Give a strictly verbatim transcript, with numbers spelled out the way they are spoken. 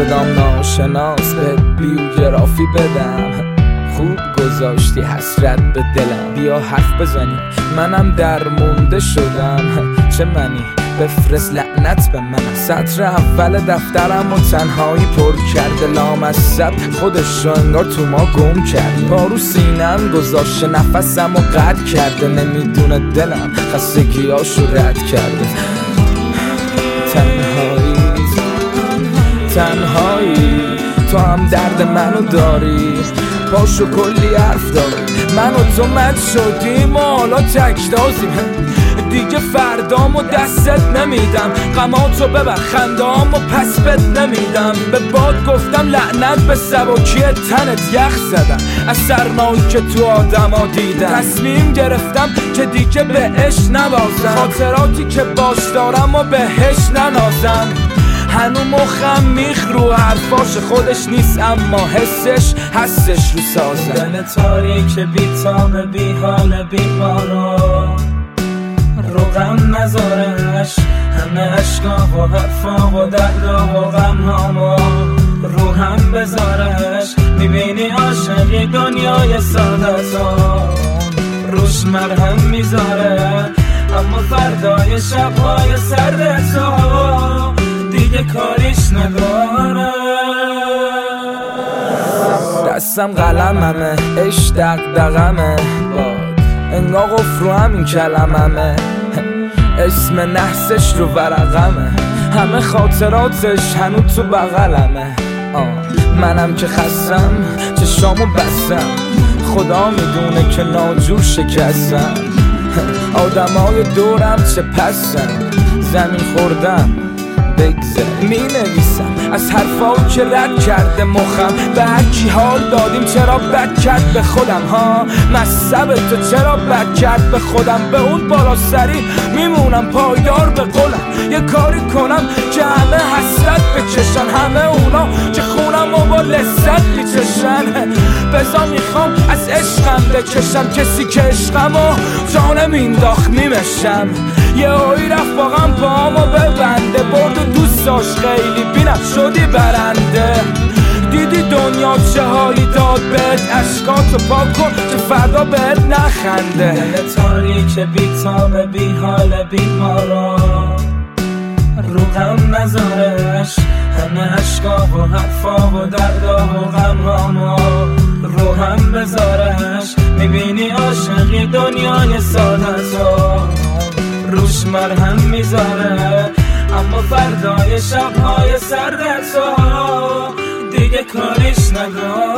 صدام ناشناس به بیوگرافی بدم. خوب گذاشتی حسرت به دلم، بیا حرف بزنیم منم در مونده شدم. چه منی بفرست لعنت به من، سطر اول دفترم و تنهایی پر کرده لامصب خودش رو انگار تو ما گم کرد. پارو سینم گذاشته نفسم و قطع کرده، نمیدونه دلم خستگیاشو رد کرده. تنهایی تنهایی تو هم درد منو داری، پاشو کلی حرف داری، من و تو مد شدیم و حالا تکتازیم. دیگه فردامو دستت نمیدم، غماتو ببر خندامو پس بد نمیدم. به باد گفتم لعنت به سبکی تنت، یخ زدم از سرمایی که تو آدما دیدم. تصمیم گرفتم که دیگه بهش نبازم، خاطراتی که باش دارم و بهش ننازم. هنو مخم میخ رو حرفاش خودش نیست، اما حسش هستش رو سازم. دل تاریک بی تاب بی حال بیمارا، رو غم نذارش همه عشقا و حرفا و دردا و غمهاما، رو هم بذارش. میبینی عاشقی دنیای سادتا، روش مرهم میذاره، اما فردای شبهای سردتا دیگه کاریش نداره. دستم قلممه، عشق دغدغمه، انگار قفل رو همین کلممه، اسم نحسش رو ورقمه، همه خاطراتش هنو تو بغلمه. منم که خستم چشامو بستم، خدا میدونه که ناجور شکستم. آدمای دورم چه پسن، زمین خوردم بگذر می نویسم از حرفایی که رد کرده مخم. به هرکی حال دادیم چرا بد کرد به خودم ها، مصب تو چرا بد کرد به خودم. به اون بالا سری میمونم پایدار به قولم، یه کاری کنم که همه حسرت بکشن، همه اونا که خونم و با لذت میچشن. بزا میخوام از عشقم بکشم، کسی که عشقم و جانم اینداخت میمشم. یه هایی رفت واقعا پامو ببنده، برد و دوست داشت خیلی بینم شدی برنده. دیدی دنیا چه حالی داد بهت، اشکاتو پاک کن که فردا بهت نخنده. دل تاریک بی تاب بی حال بیمارا، رو غم نذارش همه عشقا و حرفا و دردا و غمهاما، رو هم بذارش. میبینی عاشقی دنیای سادتا، روش مرهم میذاره، اما فردای شبهای سردتا دیگه کاریش نداره.